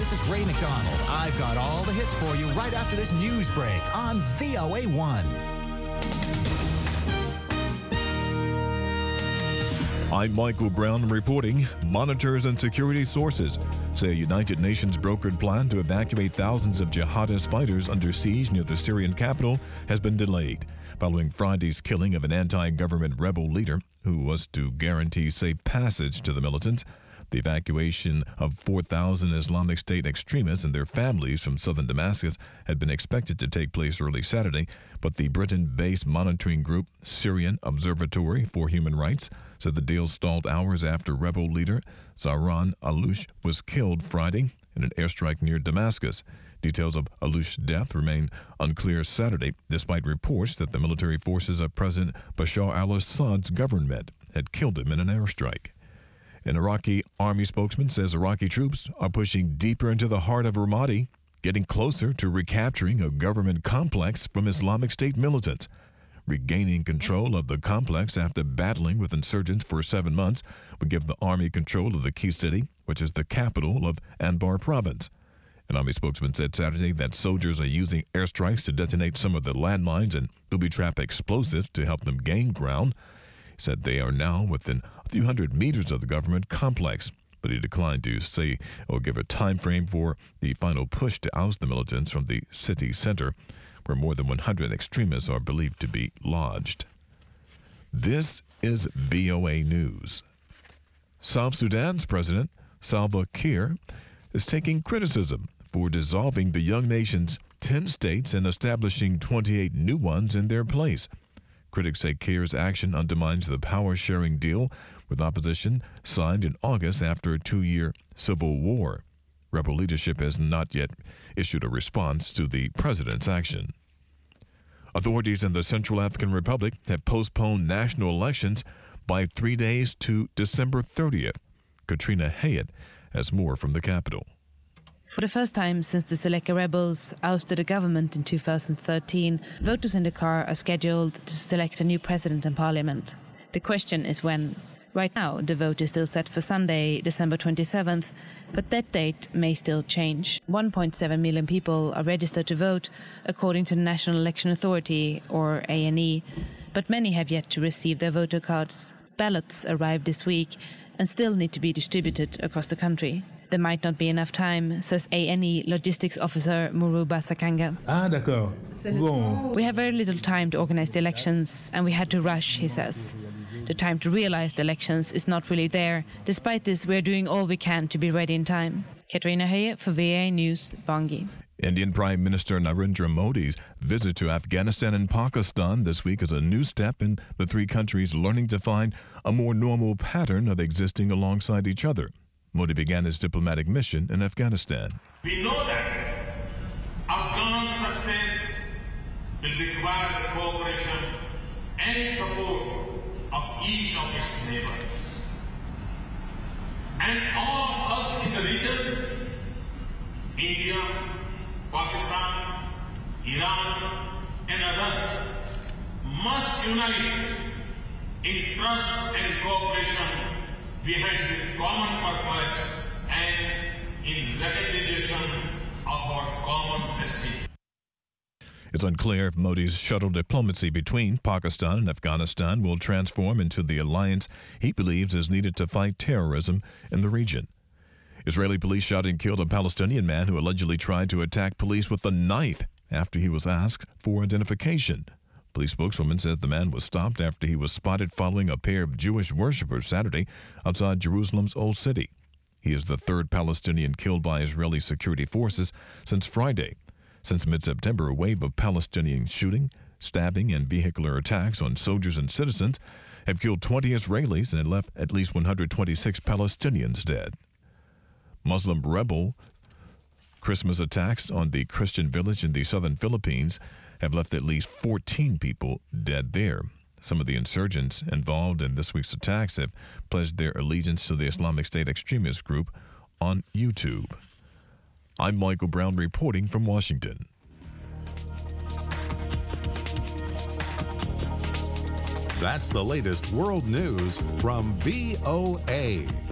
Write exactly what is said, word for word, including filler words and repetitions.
this is Ray McDonald. I've got all the hits for you right after this news break on V O A one. I'm Michael Brown reporting. Monitors and security sources say a United Nations brokered plan to evacuate thousands of jihadist fighters under siege near the Syrian capital has been delayed, following Friday's killing of an anti-government rebel leader who was to guarantee safe passage to the militants. The evacuation of four thousand Islamic State extremists and their families from southern Damascus had been expected to take place early Saturday, but the Britain-based monitoring group Syrian Observatory for Human Rights said the deal stalled hours after rebel leader Zahran Aloush was killed Friday in an airstrike near Damascus. Details of Aloush's death remain unclear Saturday, despite reports that the military forces of President Bashar al-Assad's government had killed him in an airstrike. An Iraqi army spokesman says Iraqi troops are pushing deeper into the heart of Ramadi, getting closer to recapturing a government complex from Islamic State militants. Regaining control of the complex after battling with insurgents for seven months would give the army control of the key city, which is the capital of Anbar province. An army spokesman said Saturday that soldiers are using airstrikes to detonate some of the landmines and booby-trap explosives to help them gain ground. He said they are now within a few hundred meters of the government complex, but he declined to say or give a time frame for the final push to oust the militants from the city center, where more than one hundred extremists are believed to be lodged. This is V O A News. South Sudan's President Salva Kiir is taking criticism for dissolving the young nation's ten states and establishing twenty-eight new ones in their place. Critics say Kiir's action undermines the power-sharing deal with opposition signed in August after a two-year civil war. Rebel leadership has not yet issued a response to the president's action. Authorities in the Central African Republic have postponed national elections by three days to December thirtieth. Katrina Hayat has more from the capital. For the first time since the Seleka rebels ousted the government in two thousand thirteen, voters in Dakar are scheduled to select a new president and parliament. The question is when. Right now, the vote is still set for Sunday, December twenty-seventh, but that date may still change. one point seven million people are registered to vote, according to the National Election Authority, or A N E, but many have yet to receive their voter cards. Ballots arrived this week and still need to be distributed across the country. There might not be enough time, says A N E Logistics Officer Muruba Sakanga. Ah, d'accord. Bon. We have very little time to organize the elections, and we had to rush, he says. The time to realize the elections is not really there. Despite this, we are doing all we can to be ready in time. Katrina Höje for V O A News, Bangui. Indian Prime Minister Narendra Modi's visit to Afghanistan and Pakistan this week is a new step in the three countries learning to find a more normal pattern of existing alongside each other. Modi began his diplomatic mission in Afghanistan. We know that Afghan success will require the cooperation and support of each of its neighbors. And all of us in the region, India, Pakistan, Iran, and others, must unite in trust and cooperation behind this common purpose and in recognition of our common destiny. It's unclear if Modi's shuttle diplomacy between Pakistan and Afghanistan will transform into the alliance he believes is needed to fight terrorism in the region. Israeli police shot and killed a Palestinian man who allegedly tried to attack police with a knife after he was asked for identification. Police spokeswoman says the man was stopped after he was spotted following a pair of Jewish worshippers Saturday outside Jerusalem's Old City. He is the third Palestinian killed by Israeli security forces since Friday. Since mid-September, a wave of Palestinian shooting, stabbing, and vehicular attacks on soldiers and citizens have killed twenty Israelis and left at least one hundred twenty-six Palestinians dead. Muslim rebel Christmas attacks on the Christian village in the southern Philippines have left at least fourteen people dead there. Some of the insurgents involved in this week's attacks have pledged their allegiance to the Islamic State extremist group on YouTube. I'm Michael Brown reporting from Washington. That's the latest world news from V O A.